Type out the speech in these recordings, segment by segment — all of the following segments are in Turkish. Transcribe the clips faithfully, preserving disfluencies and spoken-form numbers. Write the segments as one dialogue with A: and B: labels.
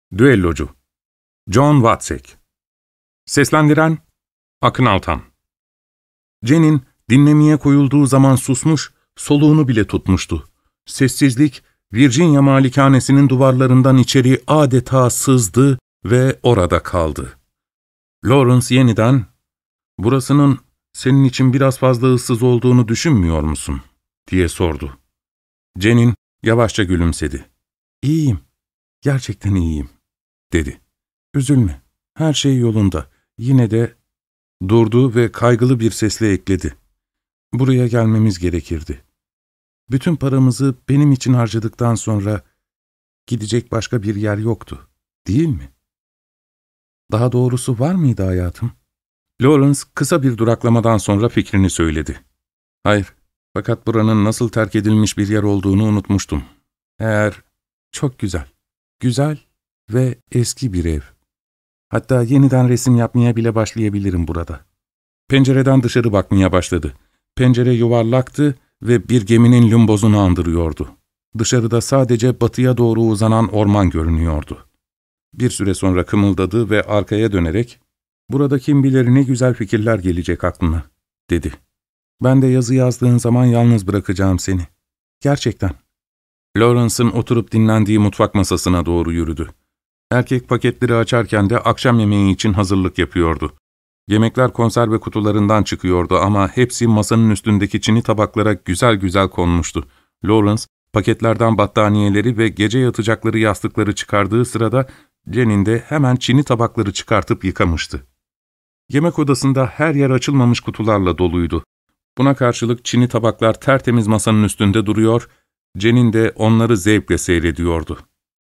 A: Düellocu John Watzek. Seslendiren Akın Altan. Cen'in dinlemeye koyulduğu zaman susmuş, soluğunu bile tutmuştu. Sessizlik, Virginia malikanesinin duvarlarından içeri adeta sızdı ve orada kaldı. Lawrence yeniden, ''Burasının senin için biraz fazla ıssız olduğunu düşünmüyor musun?'' diye sordu. Cen'in yavaşça gülümsedi. ''İyiyim, gerçekten iyiyim.'' dedi. ''Üzülme, her şey yolunda. Yine de...'' Durdu ve kaygılı bir sesle ekledi. ''Buraya gelmemiz gerekirdi. Bütün paramızı benim için harcadıktan sonra gidecek başka bir yer yoktu, değil mi? Daha doğrusu var mıydı hayatım?'' Lawrence kısa bir duraklamadan sonra fikrini söyledi. ''Hayır, fakat buranın nasıl terk edilmiş bir yer olduğunu unutmuştum. Eğer... Çok güzel, güzel ve eski bir ev. Hatta yeniden resim yapmaya bile başlayabilirim burada.'' Pencereden dışarı bakmaya başladı. Pencere yuvarlaktı ve bir geminin lumbozunu andırıyordu. Dışarıda sadece batıya doğru uzanan orman görünüyordu. Bir süre sonra kımıldadı ve arkaya dönerek, ''Burada kim bilir ne güzel fikirler gelecek aklına.'' dedi. ''Ben de yazı yazdığın zaman yalnız bırakacağım seni. Gerçekten.'' Lawrence'ın oturup dinlendiği mutfak masasına doğru yürüdü. Erkek paketleri açarken de akşam yemeği için hazırlık yapıyordu. Yemekler konserve kutularından çıkıyordu ama hepsi masanın üstündeki çini tabaklara güzel güzel konmuştu. Lawrence, paketlerden battaniyeleri ve gece yatacakları yastıkları çıkardığı sırada Cen'in de hemen çini tabakları çıkartıp yıkamıştı. Yemek odasında her yer açılmamış kutularla doluydu. Buna karşılık çini tabaklar tertemiz masanın üstünde duruyor, Cen'in de onları zevkle seyrediyordu.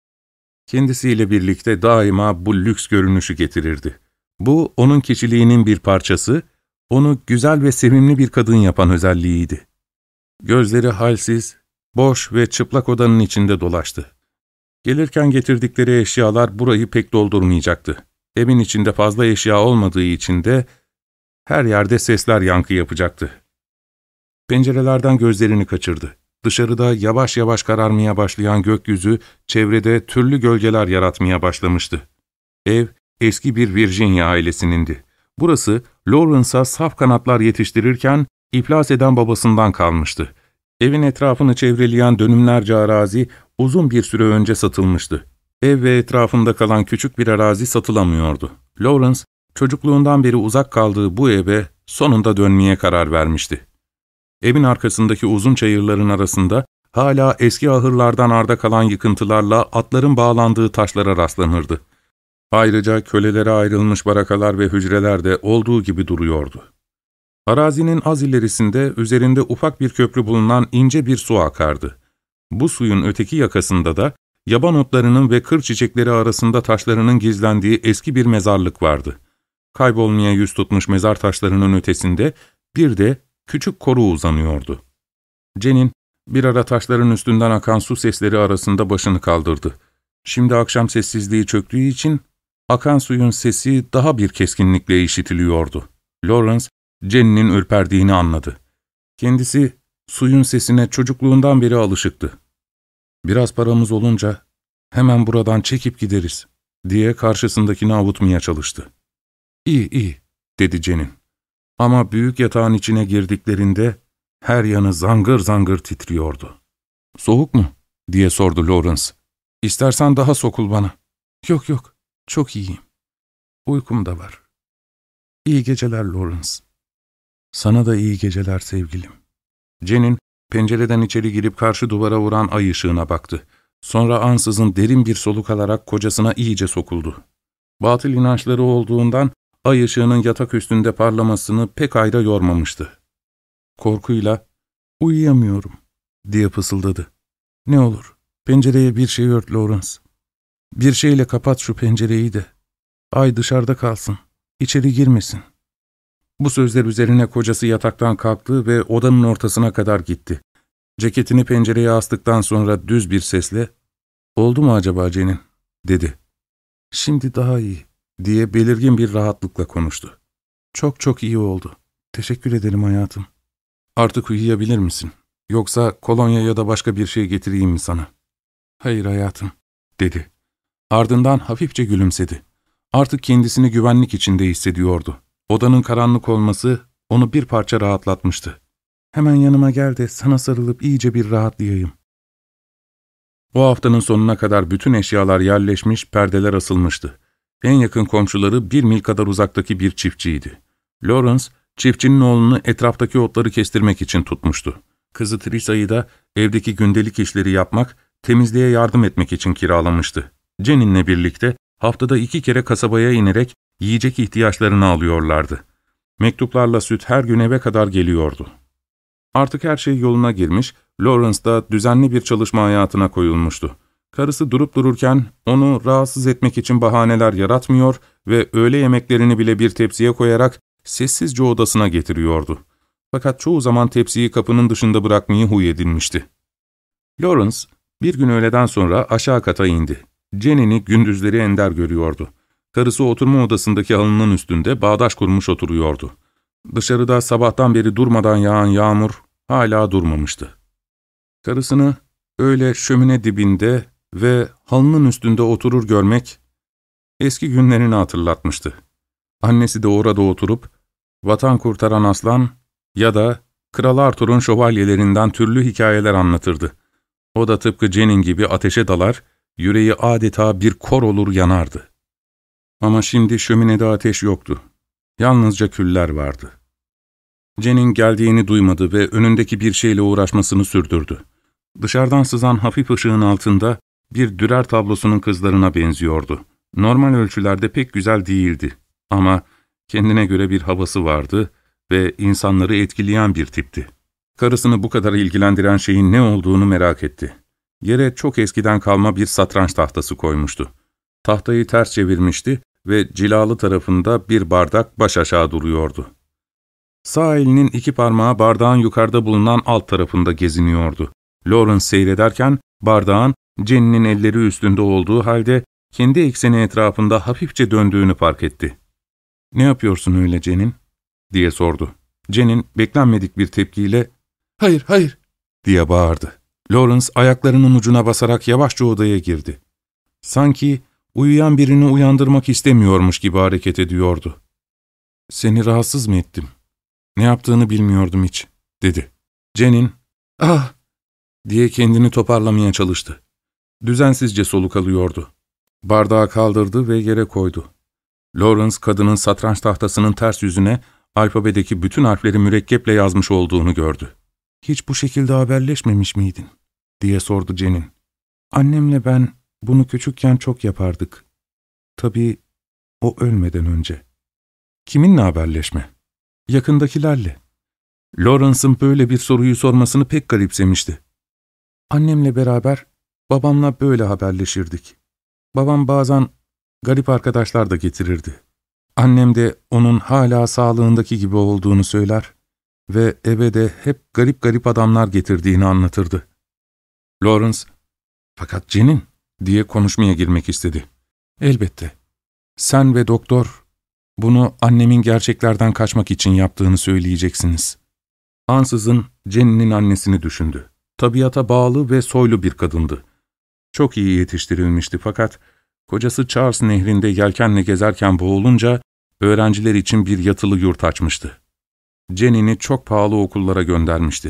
A: Kendisiyle birlikte daima bu lüks görünüşü getirirdi. Bu, onun kişiliğinin bir parçası, onu güzel ve sevimli bir kadın yapan özelliğiydi. Gözleri halsiz, boş ve çıplak odanın içinde dolaştı. Gelirken getirdikleri eşyalar burayı pek doldurmayacaktı. Evin içinde fazla eşya olmadığı için de her yerde sesler yankı yapacaktı. Pencerelerden gözlerini kaçırdı. Dışarıda yavaş yavaş kararmaya başlayan gökyüzü, çevrede türlü gölgeler yaratmaya başlamıştı. Ev, eski bir Virginia ailesinindi. Burası, Lawrence'a saf kanatlar yetiştirirken iflas eden babasından kalmıştı. Evin etrafını çevreleyen dönümlerce arazi uzun bir süre önce satılmıştı. Ev ve etrafında kalan küçük bir arazi satılamıyordu. Lawrence, çocukluğundan beri uzak kaldığı bu eve sonunda dönmeye karar vermişti. Evin arkasındaki uzun çayırların arasında hala eski ahırlardan arda kalan yıkıntılarla atların bağlandığı taşlara rastlanırdı. Ayrıca kölelere ayrılmış barakalar ve hücreler de olduğu gibi duruyordu. Arazinin az ilerisinde üzerinde ufak bir köprü bulunan ince bir su akardı. Bu suyun öteki yakasında da yaban otlarının ve kır çiçekleri arasında taşlarının gizlendiği eski bir mezarlık vardı. Kaybolmaya yüz tutmuş mezar taşlarının ötesinde bir de küçük koru uzanıyordu. Cen'in bir ara taşların üstünden akan su sesleri arasında başını kaldırdı. Şimdi akşam sessizliği çöktüğü için akan suyun sesi daha bir keskinlikle işitiliyordu. Lawrence, Cen'in ürperdiğini anladı. Kendisi suyun sesine çocukluğundan beri alışıktı. ''Biraz paramız olunca hemen buradan çekip gideriz.'' diye karşısındakini avutmaya çalıştı. ''İyi, iyi.'' dedi Cen'in. Ama büyük yatağın içine girdiklerinde her yanı zangır zangır titriyordu. ''Soğuk mu?'' diye sordu Lawrence. ''İstersen daha sokul bana.'' ''Yok yok, çok iyiyim. Uykum da var. İyi geceler Lawrence.'' ''Sana da iyi geceler sevgilim.'' Cen'in pencereden içeri girip karşı duvara vuran ay ışığına baktı. Sonra ansızın derin bir soluk alarak kocasına iyice sokuldu. Batıl inançları olduğundan ay ışığının yatak üstünde parlamasını pek ayda yormamıştı. Korkuyla, ''Uyuyamıyorum.'' diye fısıldadı. ''Ne olur, pencereye bir şey ört Lawrence. Bir şeyle kapat şu pencereyi de. Ay dışarıda kalsın, içeri girmesin.'' Bu sözler üzerine kocası yataktan kalktı ve odanın ortasına kadar gitti. Ceketini pencereye astıktan sonra düz bir sesle, ''Oldu mu acaba Cen'in?'' dedi. ''Şimdi daha iyi.'' diye belirgin bir rahatlıkla konuştu. ''Çok çok iyi oldu. Teşekkür ederim hayatım. Artık uyuyabilir misin? Yoksa kolonya ya da başka bir şey getireyim mi sana?'' ''Hayır hayatım.'' dedi. Ardından hafifçe gülümsedi. Artık kendisini güvenlik içinde hissediyordu. Odanın karanlık olması onu bir parça rahatlatmıştı. ''Hemen yanıma gel de sana sarılıp iyice bir rahatlayayım.'' O haftanın sonuna kadar bütün eşyalar yerleşmiş, perdeler asılmıştı. En yakın komşuları bir mil kadar uzaktaki bir çiftçiydi. Lawrence, çiftçinin oğlunu etraftaki otları kestirmek için tutmuştu. Kızı Teresa'yı da evdeki gündelik işleri yapmak, temizliğe yardım etmek için kiralamıştı. Jenny'inle birlikte haftada iki kere kasabaya inerek yiyecek ihtiyaçlarını alıyorlardı. Mektuplarla süt her gün eve kadar geliyordu. Artık her şey yoluna girmiş, Lawrence da düzenli bir çalışma hayatına koyulmuştu. Karısı durup dururken onu rahatsız etmek için bahaneler yaratmıyor ve öğle yemeklerini bile bir tepsiye koyarak sessizce odasına getiriyordu. Fakat çoğu zaman tepsiyi kapının dışında bırakmayı huy edinmişti. Lawrence bir gün öğleden sonra aşağı kata indi. Jenny'ni gündüzleri ender görüyordu. Karısı oturma odasındaki halının üstünde bağdaş kurmuş oturuyordu. Dışarıda sabahtan beri durmadan yağan yağmur hala durmamıştı. Karısını öyle şömine dibinde ve halının üstünde oturur görmek eski günlerini hatırlatmıştı. Annesi de orada oturup Vatan Kurtaran Aslan ya da Kral Arthur'un şövalyelerinden türlü hikayeler anlatırdı. O da tıpkı Jenny gibi ateşe dalar, yüreği adeta bir kor olur yanardı. Ama şimdi şöminede ateş yoktu. Yalnızca küller vardı. Jenny'nin geldiğini duymadı ve önündeki bir şeyle uğraşmasını sürdürdü. Dışarıdan sızan hafif ışığın altında bir Dürer tablosunun kızlarına benziyordu. Normal ölçülerde pek güzel değildi ama kendine göre bir havası vardı ve insanları etkileyen bir tipti. Karısını bu kadar ilgilendiren şeyin ne olduğunu merak etti. Yere çok eskiden kalma bir satranç tahtası koymuştu. Tahtayı ters çevirmişti ve cilalı tarafında bir bardak baş aşağı duruyordu. Sağ elinin iki parmağı bardağın yukarıda bulunan alt tarafında geziniyordu. Lawrence seyrederken bardağın Jenny'nin elleri üstünde olduğu halde kendi ekseni etrafında hafifçe döndüğünü fark etti. ''Ne yapıyorsun öyle Jenny?'' diye sordu. Jenny beklenmedik bir tepkiyle ''Hayır, hayır!'' diye bağırdı. Lawrence ayaklarının ucuna basarak yavaşça odaya girdi. Sanki uyuyan birini uyandırmak istemiyormuş gibi hareket ediyordu. ''Seni rahatsız mı ettim? Ne yaptığını bilmiyordum hiç.'' dedi. Jenny ''Ah!'' diye kendini toparlamaya çalıştı. Düzensizce soluk alıyordu. Bardağı kaldırdı ve yere koydu. Lawrence kadının satranç tahtasının ters yüzüne alfabedeki bütün harfleri mürekkeple yazmış olduğunu gördü. ''Hiç bu şekilde haberleşmemiş miydin?'' diye sordu Jenny. ''Annemle ben bunu küçükken çok yapardık. Tabii o ölmeden önce.'' ''Kiminle haberleşme?'' ''Yakındakilerle.'' Lawrence'ın böyle bir soruyu sormasını pek garipsemişti. ''Annemle beraber babamla böyle haberleşirdik. Babam bazen garip arkadaşlar da getirirdi. Annem de onun hala sağlığındaki gibi olduğunu söyler ve eve de hep garip garip adamlar getirdiğini anlatırdı.'' Lawrence, ''Fakat Jenny'' diye konuşmaya girmek istedi. ''Elbette. Sen ve doktor bunu annemin gerçeklerden kaçmak için yaptığını söyleyeceksiniz.'' Ansızın Jenny'nin annesini düşündü. Tabiata bağlı ve soylu bir kadındı. Çok iyi yetiştirilmişti fakat kocası Charles Nehri'nde yelkenle gezerken boğulunca öğrenciler için bir yatılı yurt açmıştı. Jenny'ni çok pahalı okullara göndermişti.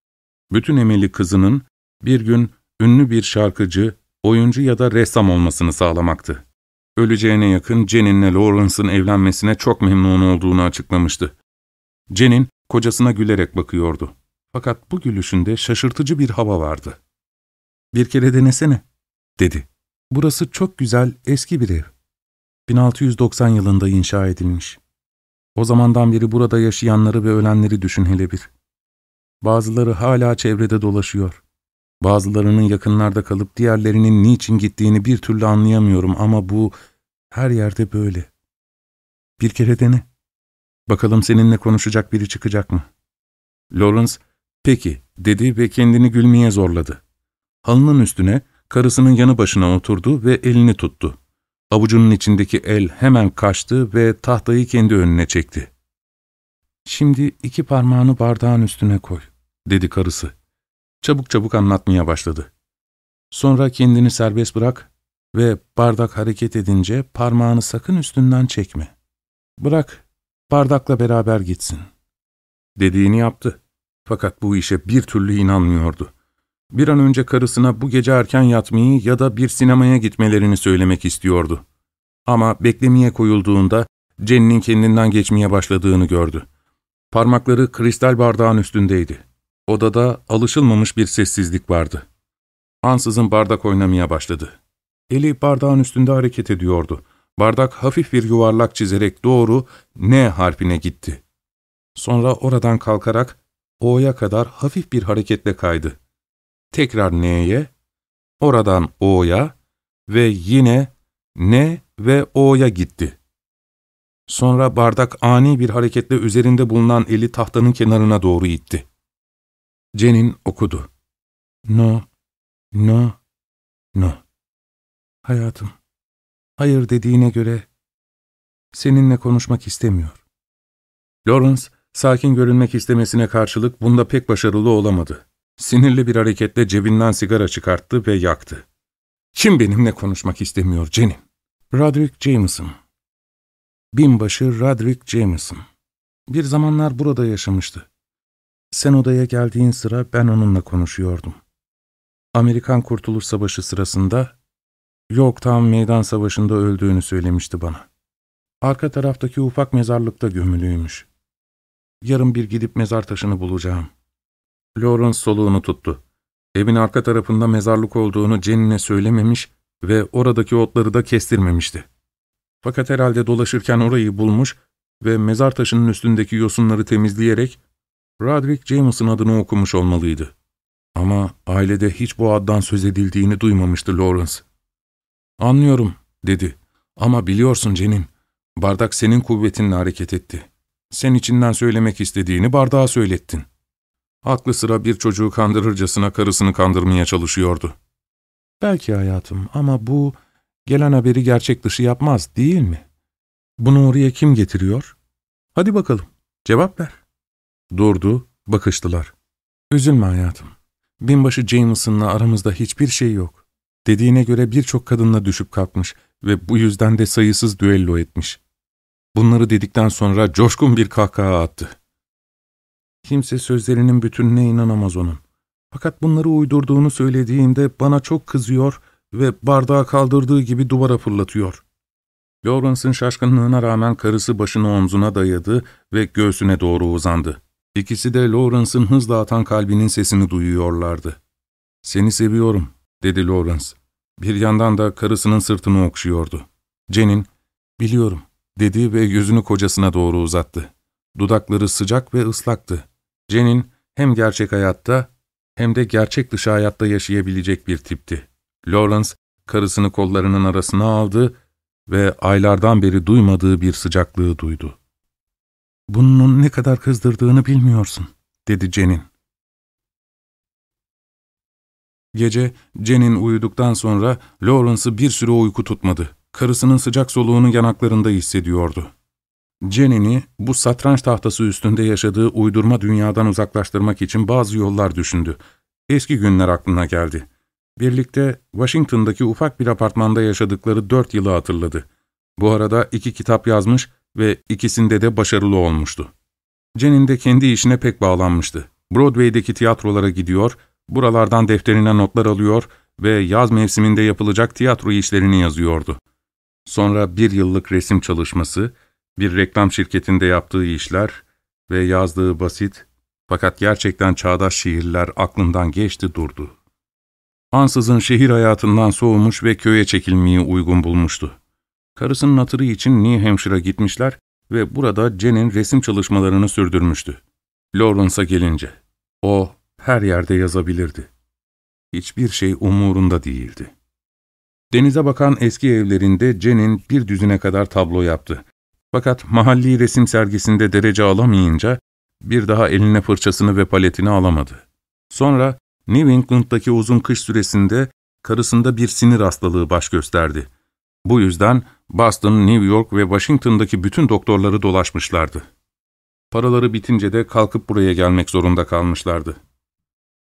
A: Bütün emeli kızının bir gün ünlü bir şarkıcı, oyuncu ya da ressam olmasını sağlamaktı. Öleceğine yakın Jenny'le Lawrence'ın evlenmesine çok memnun olduğunu açıklamıştı. Jenny kocasına gülerek bakıyordu. Fakat bu gülüşünde şaşırtıcı bir hava vardı. ''Bir kere denesene.'' dedi. ''Burası çok güzel, eski bir ev. bin altı yüz doksan yılında inşa edilmiş. O zamandan beri burada yaşayanları ve ölenleri düşün hele bir. Bazıları hala çevrede dolaşıyor. Bazılarının yakınlarda kalıp diğerlerinin niçin gittiğini bir türlü anlayamıyorum ama bu her yerde böyle. Bir kere dene. Bakalım seninle konuşacak biri çıkacak mı?'' Lawrence, ''Peki'' dedi ve kendini gülmeye zorladı. Halının üstüne karısının yanı başına oturdu ve elini tuttu. Avucunun içindeki el hemen kaçtı ve tahtayı kendi önüne çekti. ''Şimdi iki parmağını bardağın üstüne koy.'' dedi karısı. Çabuk çabuk anlatmaya başladı. ''Sonra kendini serbest bırak ve bardak hareket edince parmağını sakın üstünden çekme. Bırak, bardakla beraber gitsin. Dediğini yaptı. Fakat bu işe bir türlü inanmıyordu. Bir an önce karısına bu gece erken yatmayı ya da bir sinemaya gitmelerini söylemek istiyordu. Ama beklemeye koyulduğunda Jenny'nin kendinden geçmeye başladığını gördü. Parmakları kristal bardağın üstündeydi. Odada alışılmamış bir sessizlik vardı. Ansızın bardak oynamaya başladı. Eli bardağın üstünde hareket ediyordu. Bardak hafif bir yuvarlak çizerek doğru N harfine gitti. Sonra oradan kalkarak O'ya kadar hafif bir hareketle kaydı. Tekrar N'ye, oradan O'ya ve yine N ve O'ya gitti. Sonra bardak ani bir hareketle üzerinde bulunan eli tahtanın kenarına doğru itti. Jenny okudu. No, no, no. Hayatım, hayır dediğine göre seninle konuşmak istemiyor. Lawrence, sakin görünmek istemesine karşılık bunda pek başarılı olamadı. Sinirli bir hareketle cebinden sigara çıkarttı ve yaktı. Kim benimle konuşmak istemiyor Jenny? Roderick Jameson. Binbaşı Roderick Jameson. Bir zamanlar burada yaşamıştı. Sen odaya geldiğin sıra ben onunla konuşuyordum. Amerikan Kurtuluş Savaşı sırasında Yorktown Meydan Savaşı'nda öldüğünü söylemişti bana. Arka taraftaki ufak mezarlıkta gömülüymüş. Yarın bir gidip mezar taşını bulacağım. Lawrence soluğunu tuttu. Evin arka tarafında mezarlık olduğunu Jenny'ne söylememiş ve oradaki otları da kestirmemişti. Fakat herhalde dolaşırken orayı bulmuş ve mezar taşının üstündeki yosunları temizleyerek Roderick Jameson adını okumuş olmalıydı. Ama ailede hiç bu addan söz edildiğini duymamıştı Lawrence. ''Anlıyorum'' dedi. ''Ama biliyorsun Jenny, bardak senin kuvvetinle hareket etti. Sen içinden söylemek istediğini bardağa söylettin.'' Aklı sıra bir çocuğu kandırırcasına karısını kandırmaya çalışıyordu. ''Belki hayatım ama bu gelen haberi gerçek dışı yapmaz değil mi? Bunu oraya kim getiriyor? Hadi bakalım, cevap ver.'' Durdu, bakıştılar. ''Üzülme hayatım. Binbaşı Jameson'la aramızda hiçbir şey yok. Dediğine göre birçok kadınla düşüp kalkmış ve bu yüzden de sayısız düello etmiş.'' Bunları dedikten sonra coşkun bir kahkaha attı. ''Kimse sözlerinin bütününe inanamaz onun. Fakat bunları uydurduğunu söylediğinde bana çok kızıyor ve bardağı kaldırdığı gibi duvara fırlatıyor.'' Lawrence'ın şaşkınlığına rağmen karısı başını omzuna dayadı ve göğsüne doğru uzandı. İkisi de Lawrence'ın hızla atan kalbinin sesini duyuyorlardı. ''Seni seviyorum'' dedi Lawrence. Bir yandan da karısının sırtını okşuyordu. Jenny, ''Biliyorum'' dedi ve yüzünü kocasına doğru uzattı. Dudakları sıcak ve ıslaktı. Jenny hem gerçek hayatta hem de gerçek dışı hayatta yaşayabilecek bir tipti. Lawrence karısını kollarının arasına aldı ve aylardan beri duymadığı bir sıcaklığı duydu. ''Bunun ne kadar kızdırdığını bilmiyorsun'' dedi Jenny. Gece Jenny uyuduktan sonra Lawrence'ı bir süre uyku tutmadı. Karısının sıcak soluğunu yanaklarında hissediyordu. Jenny'ni bu satranç tahtası üstünde yaşadığı uydurma dünyadan uzaklaştırmak için bazı yollar düşündü. Eski günler aklına geldi. Birlikte Washington'daki ufak bir apartmanda yaşadıkları dört yılı hatırladı. Bu arada iki kitap yazmış ve ikisinde de başarılı olmuştu. Jenny de kendi işine pek bağlanmıştı. Broadway'deki tiyatrolara gidiyor, buralardan defterine notlar alıyor ve yaz mevsiminde yapılacak tiyatro işlerini yazıyordu. Sonra bir yıllık resim çalışması, bir reklam şirketinde yaptığı işler ve yazdığı basit fakat gerçekten çağdaş şiirler aklından geçti durdu. Ansızın şehir hayatından soğumuş ve köye çekilmeyi uygun bulmuştu. Karısının hatırı için New Hampshire'a gitmişler ve burada Jenny resim çalışmalarını sürdürmüştü. Lawrence'a gelince, o her yerde yazabilirdi. Hiçbir şey umurunda değildi. Denize bakan eski evlerinde Jenny bir düzine kadar tablo yaptı. Fakat mahalli resim sergisinde derece alamayınca bir daha eline fırçasını ve paletini alamadı. Sonra New England'daki uzun kış süresinde karısında bir sinir hastalığı baş gösterdi. Bu yüzden Boston, New York ve Washington'daki bütün doktorları dolaşmışlardı. Paraları bitince de kalkıp buraya gelmek zorunda kalmışlardı.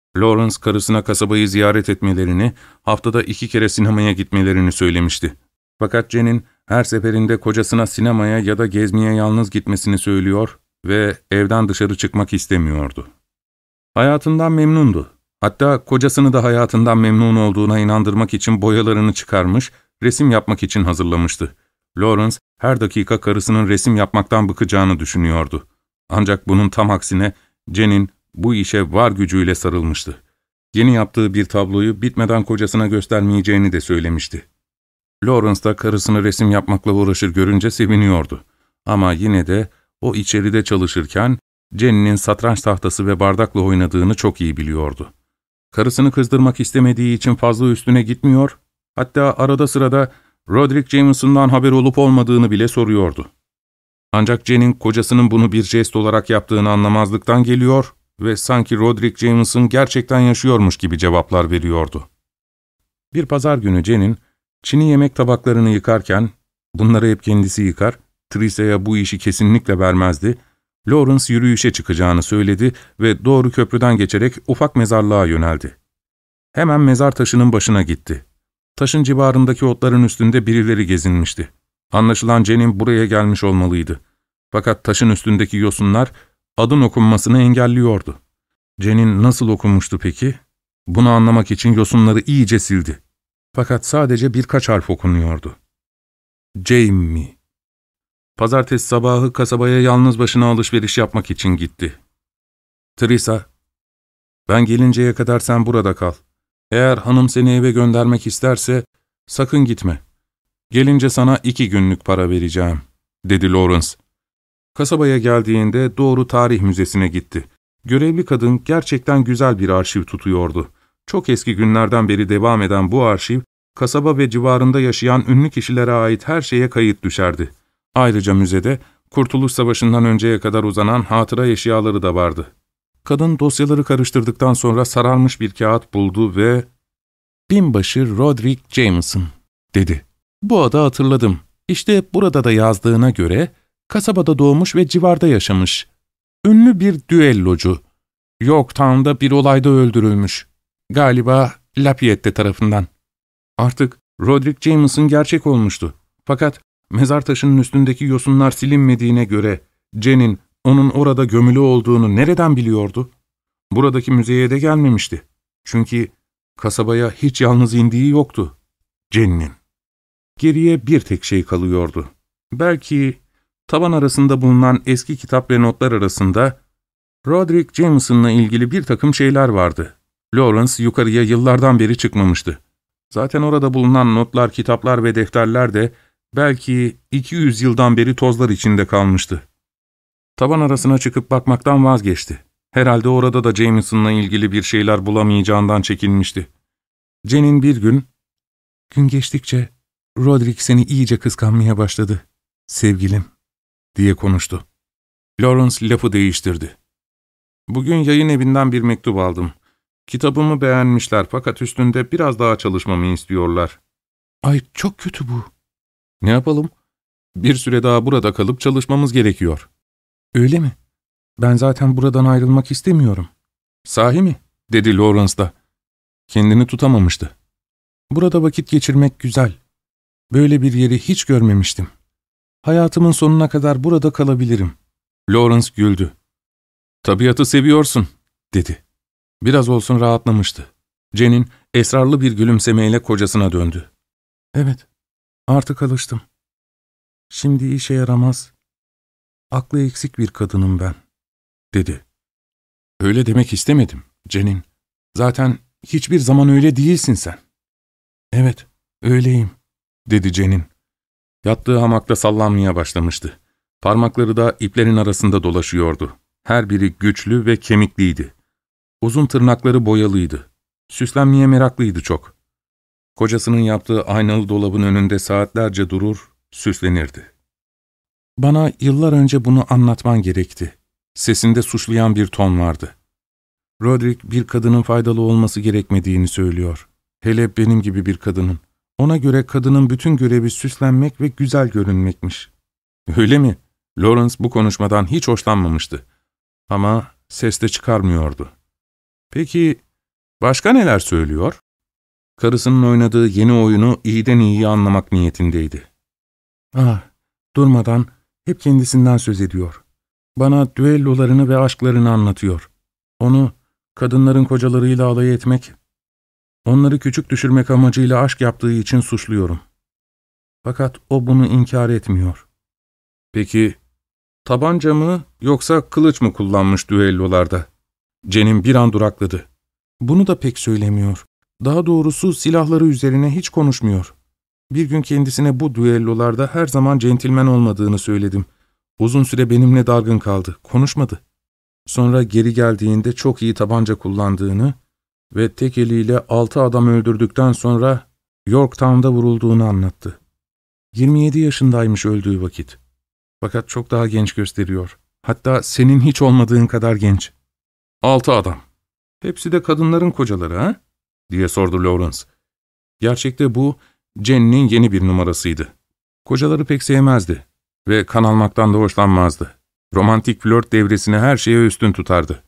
A: Lawrence karısına kasabayı ziyaret etmelerini, haftada iki kere sinemaya gitmelerini söylemişti. Fakat Jen'in her seferinde kocasına sinemaya ya da gezmeye yalnız gitmesini söylüyor ve evden dışarı çıkmak istemiyordu. Hayatından memnundu. Hatta kocasını da hayatından memnun olduğuna inandırmak için boyalarını çıkarmış, resim yapmak için hazırlamıştı. Lawrence her dakika karısının resim yapmaktan bıkacağını düşünüyordu. Ancak bunun tam aksine Jen'in bu işe var gücüyle sarılmıştı. Yeni yaptığı bir tabloyu bitmeden kocasına göstermeyeceğini de söylemişti. Lawrence da karısını resim yapmakla uğraşır görünce seviniyordu. Ama yine de o içeride çalışırken Jenny'nin satranç tahtası ve bardakla oynadığını çok iyi biliyordu. Karısını kızdırmak istemediği için fazla üstüne gitmiyor, hatta arada sırada Roderick Jameson'dan haber olup olmadığını bile soruyordu. Ancak Jen'in kocasının bunu bir jest olarak yaptığını anlamazlıktan geliyor ve sanki Roderick Jameson gerçekten yaşıyormuş gibi cevaplar veriyordu. Bir pazar günü Jen'in Çin'i yemek tabaklarını yıkarken, bunları hep kendisi yıkar, Teresa'ya bu işi kesinlikle vermezdi, Lawrence yürüyüşe çıkacağını söyledi ve doğru köprüden geçerek ufak mezarlığa yöneldi. Hemen mezar taşının başına gitti. Taşın civarındaki otların üstünde birileri gezinmişti. Anlaşılan Jen'in buraya gelmiş olmalıydı. Fakat taşın üstündeki yosunlar adın okunmasını engelliyordu. Jen'in nasıl okunmuştu peki? Bunu anlamak için yosunları iyice sildi. Fakat sadece birkaç harf okunuyordu. Jamie. Pazartesi sabahı kasabaya yalnız başına alışveriş yapmak için gitti. Teresa, ben gelinceye kadar sen burada kal. Eğer hanım seni eve göndermek isterse sakın gitme. Gelince sana iki günlük para vereceğim, dedi Lawrence. Kasabaya geldiğinde doğru tarih müzesine gitti. Görevli kadın gerçekten güzel bir arşiv tutuyordu. Çok eski günlerden beri devam eden bu arşiv, kasaba ve civarında yaşayan ünlü kişilere ait her şeye kayıt düşerdi. Ayrıca müzede, Kurtuluş Savaşı'ndan önceye kadar uzanan hatıra eşyaları da vardı. Kadın dosyaları karıştırdıktan sonra sararmış bir kağıt buldu ve ''Binbaşı Roderick Jameson'' dedi. ''Bu adı hatırladım. İşte burada da yazdığına göre kasabada doğmuş ve civarda yaşamış. Ünlü bir düellocu. Yorktown'da bir olayda öldürülmüş. Galiba Lafayette tarafından. Artık Roderick Jameson gerçek olmuştu. Fakat mezar taşının üstündeki yosunlar silinmediğine göre Jen'in onun orada gömülü olduğunu nereden biliyordu? Buradaki müzeye de gelmemişti. Çünkü kasabaya hiç yalnız indiği yoktu. Jen'in. Geriye bir tek şey kalıyordu. Belki tavan arasında bulunan eski kitap ve notlar arasında Roderick Jameson'la ilgili bir takım şeyler vardı. Lawrence yukarıya yıllardan beri çıkmamıştı. Zaten orada bulunan notlar, kitaplar ve defterler de belki iki yüz yıldan beri tozlar içinde kalmıştı. Tavan arasına çıkıp bakmaktan vazgeçti. Herhalde orada da Jameson'la ilgili bir şeyler bulamayacağından çekinmişti. Jen'in bir gün, ''Gün geçtikçe Roderick seni iyice kıskanmaya başladı, sevgilim.'' diye konuştu. Lawrence lafı değiştirdi. ''Bugün yayın evinden bir mektup aldım. Kitabımı beğenmişler fakat üstünde biraz daha çalışmamı istiyorlar.'' ''Ay çok kötü bu.'' ''Ne yapalım? Bir süre daha burada kalıp çalışmamız gerekiyor.'' ''Öyle mi? Ben zaten buradan ayrılmak istemiyorum.'' ''Sahi mi?'' dedi Lawrence da. Kendini tutamamıştı. ''Burada vakit geçirmek güzel. Böyle bir yeri hiç görmemiştim. Hayatımın sonuna kadar burada kalabilirim.'' Lawrence güldü. ''Tabiatı seviyorsun.'' dedi. Biraz olsun rahatlamıştı. Jen'in esrarlı bir gülümsemeyle kocasına döndü. ''Evet, artık alıştım. Şimdi işe yaramaz, aklı eksik bir kadınım ben.'' dedi. ''Öyle demek istemedim, Jen'in. Zaten hiçbir zaman öyle değilsin sen.'' ''Evet, öyleyim.'' dedi Jen'in. Yattığı hamakta sallanmaya başlamıştı. Parmakları da iplerin arasında dolaşıyordu. Her biri güçlü ve kemikliydi. Uzun tırnakları boyalıydı. Süslenmeye meraklıydı çok. Kocasının yaptığı aynalı dolabın önünde saatlerce durur, süslenirdi. ''Bana yıllar önce bunu anlatman gerekti.'' Sesinde suçlayan bir ton vardı. ''Roderick bir kadının faydalı olması gerekmediğini söylüyor. Hele benim gibi bir kadının. Ona göre kadının bütün görevi süslenmek ve güzel görünmekmiş.'' ''Öyle mi?'' Lawrence bu konuşmadan hiç hoşlanmamıştı. Ama ses de çıkarmıyordu. ''Peki Başka neler söylüyor? Karısının oynadığı yeni oyunu iyiden iyiye anlamak niyetindeydi. Ah, durmadan hep kendisinden söz ediyor. Bana düellolarını ve aşklarını anlatıyor. Onu kadınların kocalarıyla alay etmek, onları küçük düşürmek amacıyla aşk yaptığı için suçluyorum. Fakat o bunu inkar etmiyor. Peki, tabanca mı yoksa kılıç mı kullanmış düellolarda? Cen'in bir an durakladı. Bunu da pek söylemiyor. Daha doğrusu silahları üzerine hiç konuşmuyor. Bir gün kendisine bu düellolarda her zaman centilmen olmadığını söyledim. Uzun süre benimle dargın kaldı, konuşmadı. Sonra geri geldiğinde çok iyi tabanca kullandığını ve tek eliyle altı adam öldürdükten sonra Yorktown'da vurulduğunu anlattı. yirmi yedi yaşındaymış öldüğü vakit. Fakat çok daha genç gösteriyor. Hatta senin hiç olmadığın kadar genç. Altı adam. Hepsi de kadınların kocaları ha? Diye sordu Lawrence. Gerçekte bu, Jenny'nin yeni bir numarasıydı. Kocaları pek sevmezdi ve kan almaktan da hoşlanmazdı. Romantik flört devresini her şeye üstün tutardı.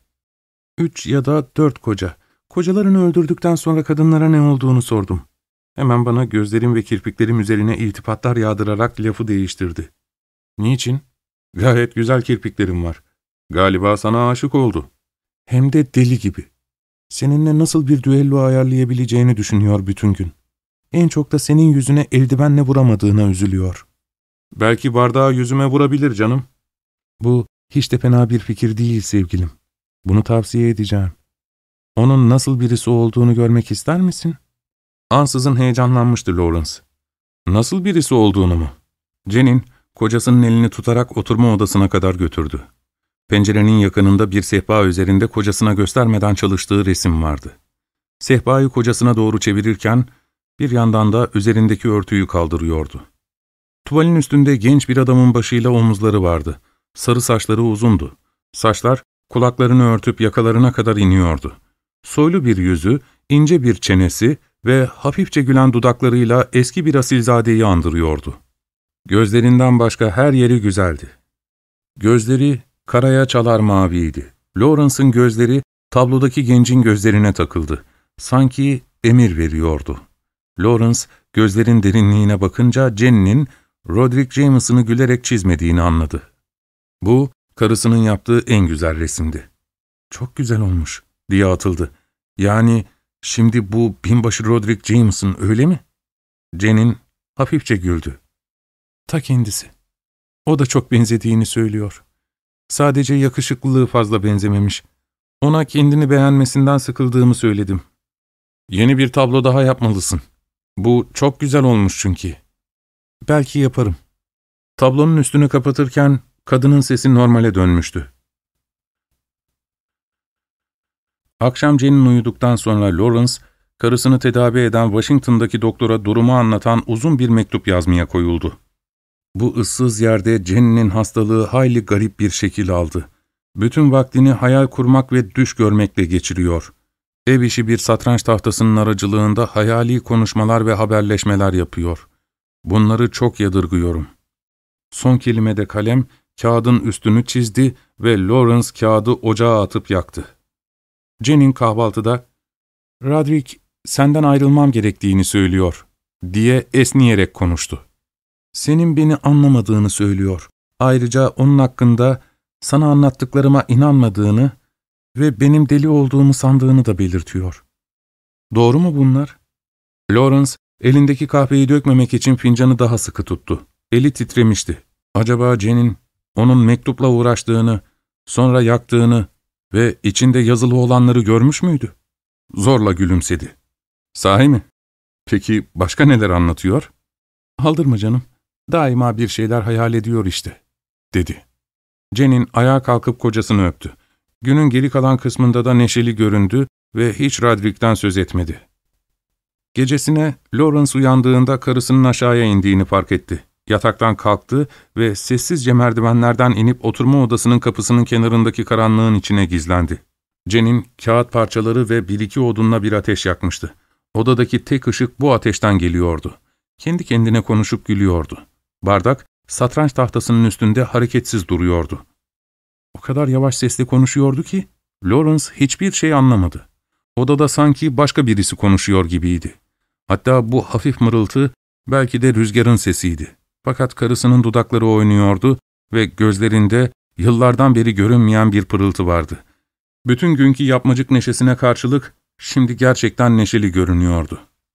A: Üç ya da dört koca. Kocalarını öldürdükten sonra kadınlara ne olduğunu sordum. Hemen bana gözlerim ve kirpiklerim üzerine iltifatlar yağdırarak lafı değiştirdi. Niçin? Gayet güzel kirpiklerim var. Galiba sana aşık oldu. Hem de deli gibi. Seninle nasıl bir düello ayarlayabileceğini düşünüyor bütün gün. En çok da senin yüzüne eldivenle vuramadığına üzülüyor. Belki bardağı yüzüme vurabilir canım. Bu hiç de fena bir fikir değil sevgilim. Bunu tavsiye edeceğim. Onun nasıl birisi olduğunu görmek ister misin? Ansızın heyecanlanmıştı Lawrence. Nasıl birisi olduğunu mu? Jen'in kocasının elini tutarak oturma odasına kadar götürdü. Pencerenin yakınında bir sehpa üzerinde kocasına göstermeden çalıştığı resim vardı. Sehpayı kocasına doğru çevirirken bir yandan da üzerindeki örtüyü kaldırıyordu. Tuvalin üstünde genç bir adamın başıyla omuzları vardı. Sarı saçları uzundu. Saçlar kulaklarını örtüp yakalarına kadar iniyordu. Soylu bir yüzü, ince bir çenesi ve hafifçe gülen dudaklarıyla eski bir asilzadeyi andırıyordu. Gözlerinden başka her yeri güzeldi. Gözleri karaya çalar maviydi. Lawrence'ın gözleri tablodaki gencin gözlerine takıldı. Sanki emir veriyordu. Lawrence gözlerin derinliğine bakınca Jenny'nin Roderick Jameson'ı gülerek çizmediğini anladı. Bu, karısının yaptığı en güzel resimdi. Çok güzel olmuş diye atıldı. Yani şimdi bu binbaşı Roderick Jameson öyle mi? Jen'in hafifçe güldü. Ta kendisi. O da çok benzediğini söylüyor. Sadece yakışıklılığı fazla benzememiş. Ona kendini beğenmesinden sıkıldığımı söyledim. Yeni bir tablo daha yapmalısın. Bu çok güzel olmuş çünkü. Belki yaparım. Tablonun üstünü kapatırken kadının sesi normale dönmüştü. Akşam Jen'in uyuduktan sonra Lawrence, karısını tedavi eden Washington'daki doktora durumu anlatan uzun bir mektup yazmaya koyuldu. Bu ıssız yerde Jenny'nin hastalığı hayli garip bir şekil aldı. Bütün vaktini hayal kurmak ve düş görmekle geçiriyor. Ev işi bir satranç tahtasının aracılığında hayali konuşmalar ve haberleşmeler yapıyor. Bunları çok yadırgıyorum. Son kelimede kalem, kağıdın üstünü çizdi ve Lawrence kağıdı ocağa atıp yaktı. Jen'in kahvaltıda, "Roderick, senden ayrılmam gerektiğini söylüyor," diye esniyerek konuştu. "Senin beni anlamadığını söylüyor. Ayrıca onun hakkında sana anlattıklarıma inanmadığını ve benim deli olduğumu sandığını da belirtiyor. Doğru mu bunlar?" Lawrence, elindeki kahveyi dökmemek için fincanı daha sıkı tuttu. Eli titremişti. Acaba Jen'in onun mektupla uğraştığını, sonra yaktığını ve içinde yazılı olanları görmüş müydü? Zorla gülümsedi. "Sahi mi? Peki başka neler anlatıyor?" "Aldırma canım. Daima bir şeyler hayal ediyor işte," dedi. Jen'in ayağa kalkıp kocasını öptü. Günün geri kalan kısmında da neşeli göründü ve hiç Roderick'ten söz etmedi. Gecesine Lawrence uyandığında karısının aşağıya indiğini fark etti. Yataktan kalktı ve sessizce merdivenlerden inip oturma odasının kapısının kenarındaki karanlığın içine gizlendi. Jen'in kağıt parçaları ve bir iki odunla bir ateş yakmıştı. Odadaki tek ışık bu ateşten geliyordu. Kendi kendine konuşup gülüyordu. Bardak, satranç tahtasının üstünde hareketsiz duruyordu. O kadar yavaş sesle konuşuyordu ki, Lawrence hiçbir şey anlamadı. Odada sanki başka birisi konuşuyor gibiydi. Hatta bu hafif mırıltı belki de rüzgarın sesiydi. Fakat karısının dudakları oynuyordu ve gözlerinde yıllardan beri görünmeyen bir pırıltı vardı. Bütün günkü yapmacık neşesine karşılık şimdi gerçekten neşeli görünüyordu.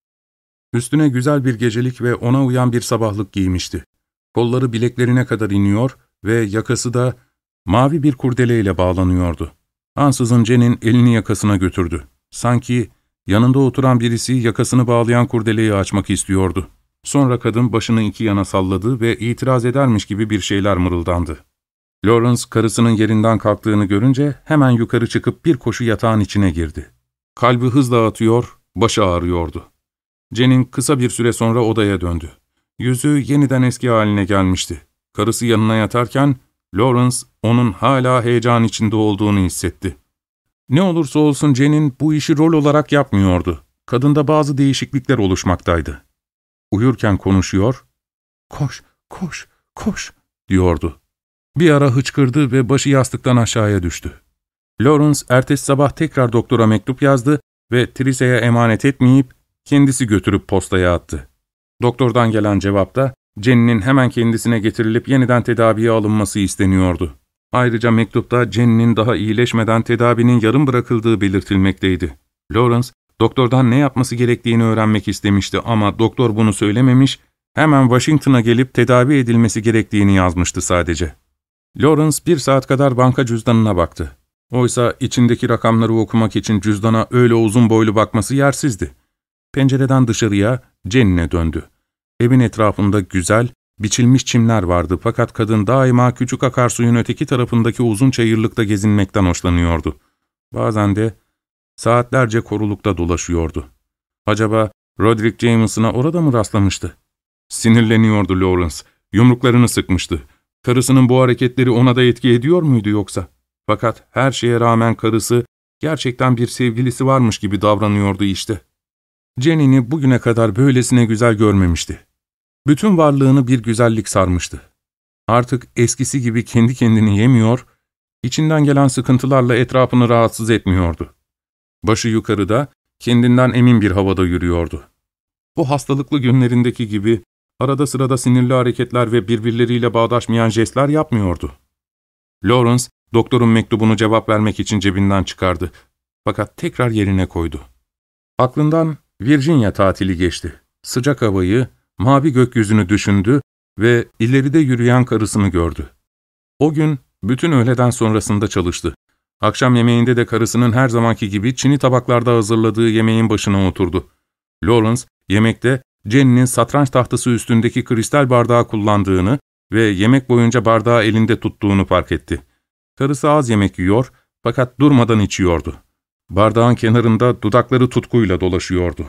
A: Üstüne güzel bir gecelik ve ona uyan bir sabahlık giymişti. Kolları bileklerine kadar iniyor ve yakası da mavi bir kurdeleyle bağlanıyordu. Ansızın Jen'in elini yakasına götürdü. Sanki yanında oturan birisi yakasını bağlayan kurdeleyi açmak istiyordu. Sonra kadın başını iki yana salladı ve itiraz edermiş gibi bir şeyler mırıldandı. Lawrence karısının yerinden kalktığını görünce hemen yukarı çıkıp bir koşu yatağın içine girdi. Kalbi hızla atıyor, başı ağrıyordu. Jen'in kısa bir süre sonra odaya döndü. Yüzü yeniden eski haline gelmişti. Karısı yanına yatarken Lawrence onun hala heyecan içinde olduğunu hissetti. Ne olursa olsun Jen'in bu işi rol olarak yapmıyordu. Kadında bazı değişiklikler oluşmaktaydı. Uyurken konuşuyor, ''Koş, koş, koş'' diyordu. Bir ara hıçkırdı ve başı yastıktan aşağıya düştü. Lawrence ertesi sabah tekrar doktora mektup yazdı ve Teresa'ya emanet etmeyip kendisi götürüp postaya attı. Doktordan gelen cevapta Jenny'nin hemen kendisine getirilip yeniden tedaviye alınması isteniyordu. Ayrıca mektupta Jenny'nin daha iyileşmeden tedavinin yarım bırakıldığı belirtilmekteydi. Lawrence, doktordan ne yapması gerektiğini öğrenmek istemişti ama doktor bunu söylememiş, hemen Washington'a gelip tedavi edilmesi gerektiğini yazmıştı sadece. Lawrence bir saat kadar banka cüzdanına baktı. Oysa içindeki rakamları okumak için cüzdana öyle uzun boylu bakması yersizdi. Pencereden dışarıya Jenny'ne döndü. Evin etrafında güzel, biçilmiş çimler vardı fakat kadın daima küçük akarsuyun öteki tarafındaki uzun çayırlıkta gezinmekten hoşlanıyordu. Bazen de saatlerce korulukta dolaşıyordu. Acaba Roderick Jameson'a orada mı rastlamıştı? Sinirleniyordu Lawrence, yumruklarını sıkmıştı. Karısının bu hareketleri ona da etki ediyor muydu yoksa? Fakat her şeye rağmen karısı gerçekten bir sevgilisi varmış gibi davranıyordu işte. Jenny'ni bugüne kadar böylesine güzel görmemişti. Bütün varlığını bir güzellik sarmıştı. Artık eskisi gibi kendi kendini yemiyor, içinden gelen sıkıntılarla etrafını rahatsız etmiyordu. Başı yukarıda, kendinden emin bir havada yürüyordu. Bu hastalıklı günlerindeki gibi arada sırada sinirli hareketler ve birbirleriyle bağdaşmayan jestler yapmıyordu. Lawrence, doktorun mektubunu cevap vermek için cebinden çıkardı. Fakat tekrar yerine koydu. Aklından Virginia tatili geçti. Sıcak havayı, mavi gökyüzünü düşündü ve ileride yürüyen karısını gördü. O gün bütün öğleden sonrasında çalıştı. Akşam yemeğinde de karısının her zamanki gibi çini tabaklarda hazırladığı yemeğin başına oturdu. Lawrence, yemekte Jenny'nin satranç tahtası üstündeki kristal bardağı kullandığını ve yemek boyunca bardağı elinde tuttuğunu fark etti. Karısı az yemek yiyor fakat durmadan içiyordu. Bardağın kenarında dudakları tutkuyla dolaşıyordu.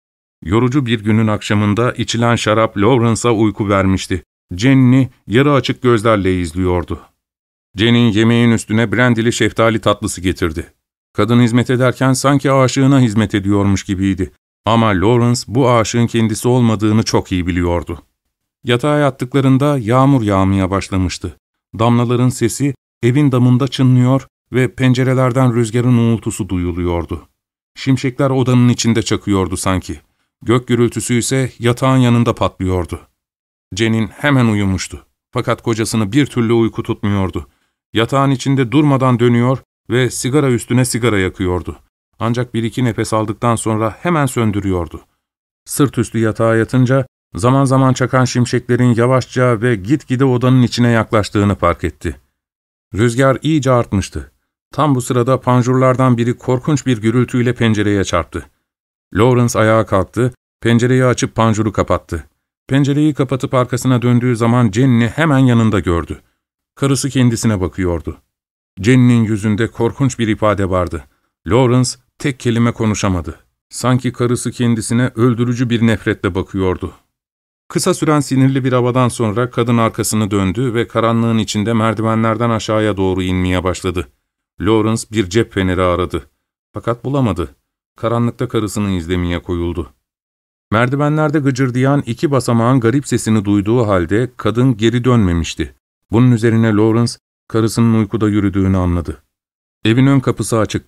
A: Yorucu bir günün akşamında içilen şarap Lawrence'a uyku vermişti. Jenny yarı açık gözlerle izliyordu. Jenny yemeğin üstüne brandili şeftali tatlısı getirdi. Kadın hizmet ederken sanki aşığına hizmet ediyormuş gibiydi. Ama Lawrence bu aşığın kendisi olmadığını çok iyi biliyordu. Yatağa yattıklarında yağmur yağmaya başlamıştı. Damlaların sesi evin damında çınlıyor ve pencerelerden rüzgarın uğultusu duyuluyordu. Şimşekler odanın içinde çakıyordu sanki. Gök gürültüsü ise yatağın yanında patlıyordu. Jenny hemen uyumuştu. Fakat kocasını bir türlü uyku tutmuyordu. Yatağın içinde durmadan dönüyor ve sigara üstüne sigara yakıyordu. Ancak bir iki nefes aldıktan sonra hemen söndürüyordu. Sırt üstü yatağa yatınca zaman zaman çakan şimşeklerin yavaşça ve gitgide odanın içine yaklaştığını fark etti. Rüzgar iyice artmıştı. Tam bu sırada panjurlardan biri korkunç bir gürültüyle pencereye çarptı. Lawrence ayağa kalktı, pencereyi açıp panjuru kapattı. Pencereyi kapatıp arkasına döndüğü zaman Jenny'ni hemen yanında gördü. Karısı kendisine bakıyordu. Jenny'nin yüzünde korkunç bir ifade vardı. Lawrence tek kelime konuşamadı. Sanki karısı kendisine öldürücü bir nefretle bakıyordu. Kısa süren sinirli bir havadan sonra kadın arkasını döndü ve karanlığın içinde merdivenlerden aşağıya doğru inmeye başladı. Lawrence bir cep feneri aradı. Fakat bulamadı. Karanlıkta karısını izlemeye koyuldu. Merdivenlerde gıcırdayan iki basamağın garip sesini duyduğu halde kadın geri dönmemişti. Bunun üzerine Lawrence, karısının uykuda yürüdüğünü anladı. Evin ön kapısı açıktı.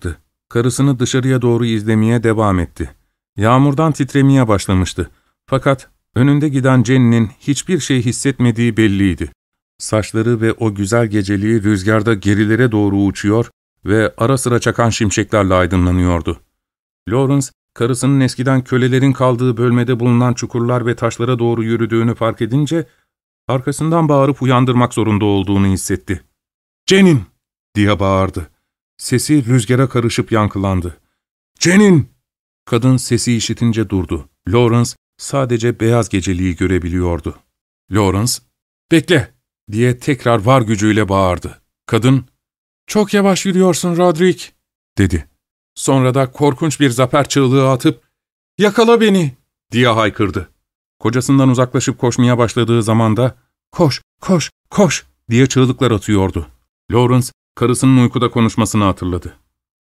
A: karısını dışarıya doğru izlemeye devam etti. Yağmurdan titremeye başlamıştı. Fakat önünde giden Jenny'nin hiçbir şey hissetmediği belliydi. Saçları ve o güzel geceliği rüzgarda gerilere doğru uçuyor ve ara sıra çakan şimşeklerle aydınlanıyordu. Lawrence, karısının eskiden kölelerin kaldığı bölmede bulunan çukurlar ve taşlara doğru yürüdüğünü fark edince, arkasından bağırıp uyandırmak zorunda olduğunu hissetti. ''Cenin!'' diye bağırdı. Sesi rüzgara karışıp yankılandı. ''Cenin!'' Kadın sesi işitince durdu. Lawrence sadece beyaz geceliği görebiliyordu. Lawrence, ''Bekle!'' diye tekrar var gücüyle bağırdı. Kadın, ''Çok yavaş yürüyorsun Roderick!'' dedi. Sonra da korkunç bir zafer çığlığı atıp, ''Yakala beni!'' diye haykırdı. Kocasından uzaklaşıp koşmaya başladığı zaman da, ''Koş, koş, koş!'' diye çığlıklar atıyordu. Lawrence, karısının uykuda konuşmasını hatırladı.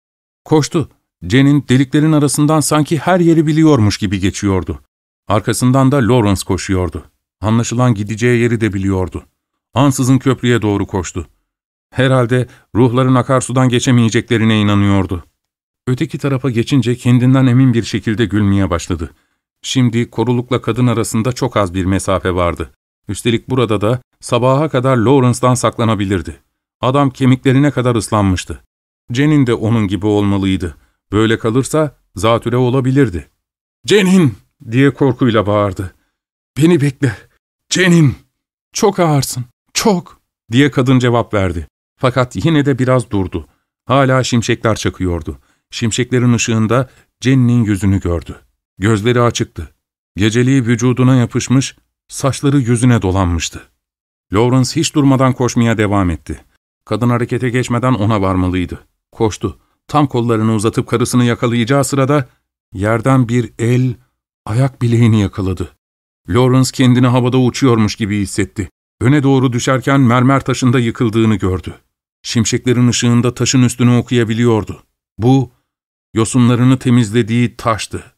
A: Koştu. Jen'in deliklerin arasından sanki her yeri biliyormuş gibi geçiyordu. Arkasından da Lawrence koşuyordu. Anlaşılan gideceği yeri de biliyordu. Ansızın köprüye doğru koştu. Herhalde ruhların akarsudan geçemeyeceklerine inanıyordu. Öteki tarafa geçince kendinden emin bir şekilde gülmeye başladı. Şimdi korulukla kadın arasında çok az bir mesafe vardı. Üstelik burada da sabaha kadar Lawrence'dan saklanabilirdi. Adam kemiklerine kadar ıslanmıştı. Jen'in de onun gibi olmalıydı. Böyle kalırsa zatüre olabilirdi. ''Cenin!'' diye korkuyla bağırdı. ''Beni bekle! Cenin! Çok ağırsın, çok!'' diye kadın cevap verdi. Fakat yine de biraz durdu. Hala şimşekler çakıyordu. Şimşeklerin ışığında Jenny'nin yüzünü gördü. Gözleri açıktı. Geceliği vücuduna yapışmış, saçları yüzüne dolanmıştı. Lawrence hiç durmadan koşmaya devam etti. Kadın harekete geçmeden ona varmalıydı. Koştu. Tam kollarını uzatıp karısını yakalayacağı sırada yerden bir el, ayak bileğini yakaladı. Lawrence kendini havada uçuyormuş gibi hissetti. Öne doğru düşerken mermer taşında yıkıldığını gördü. Şimşeklerin ışığında taşın üstünü okuyabiliyordu. Bu, yosunlarını temizlediği taştı.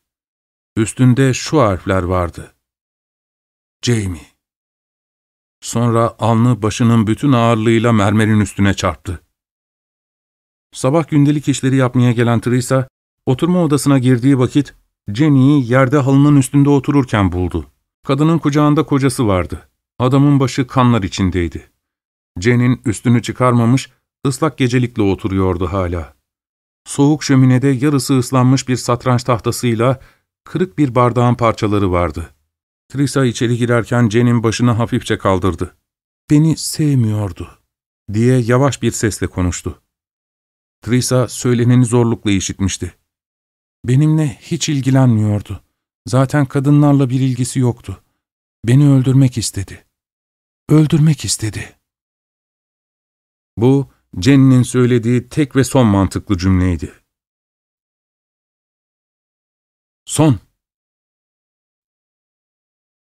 A: Üstünde şu harfler vardı. Jamie. Sonra alnı başının bütün ağırlığıyla mermerin üstüne çarptı. Sabah gündelik işleri yapmaya gelen Teresa, oturma odasına girdiği vakit Jenny'yi yerde halının üstünde otururken buldu. Kadının kucağında kocası vardı. Adamın başı kanlar içindeydi. Jenny'nin üstünü çıkarmamış, ıslak gecelikle oturuyordu hala. Soğuk şöminede yarısı ıslanmış bir satranç tahtasıyla kırık bir bardağın parçaları vardı. Teresa içeri girerken Jenny'nin başını hafifçe kaldırdı. ''Beni sevmiyordu.'' diye yavaş bir sesle konuştu. Teresa söyleneni zorlukla işitmişti. ''Benimle hiç ilgilenmiyordu. Zaten kadınlarla bir ilgisi yoktu. Beni öldürmek istedi. Öldürmek istedi.'' Bu, Jenny'nin söylediği tek ve son mantıklı cümleydi. Son.